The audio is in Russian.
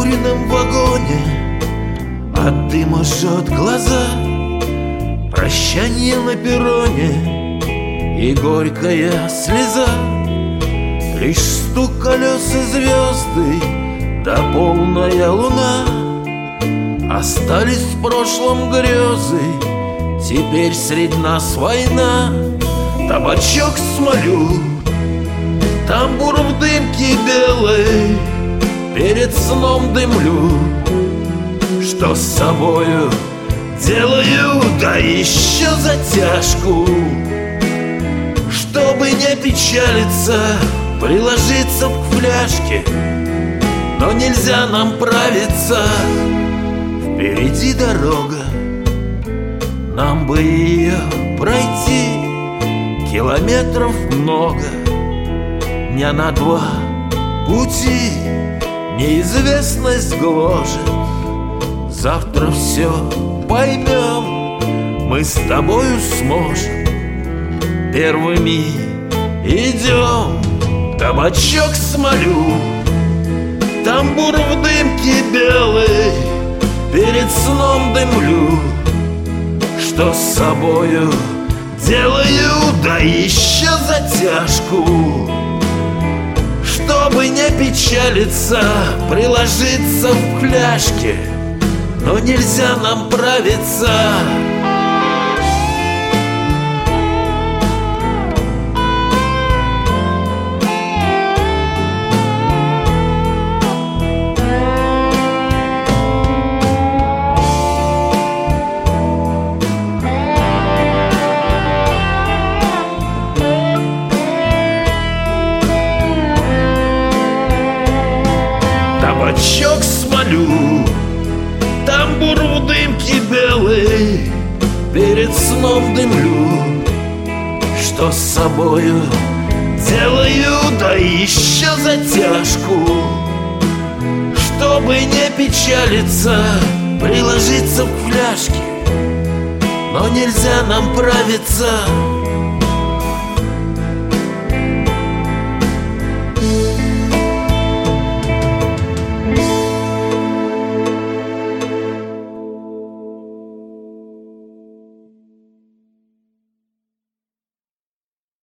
прокуренном вагоне от дыма жжет глаза. Прощание на перроне и горькая слеза. Лишь стук колес и звезды, да полная луна. Остались в прошлом грезы, теперь средь нас война. Табачок смолю, тамбур в дымке белой, перед сном дымлю. Что с собою делаю, да еще затяжку. Чтобы не печалиться, приложиться к фляжке. Но нельзя нам правиться, впереди дорога, нам бы ее пройти. Километров много, дня на два пути. Неизвестность гложет, завтра все поймем. Мы с тобою сможем, первыми идем. Табачок смолю, тамбур в дымке белый, перед сном дымлю. Что с собою делаю, да еще затяжку. Чтобы не печалиться, приложиться в фляжке. Но нельзя нам правиться. Табачок смолю, тамбур в дымке белый, перед сном дымлю. Что с собою делаю, да еще затяжку. Чтобы не печалиться, приложиться к фляжке. Но нельзя нам правиться.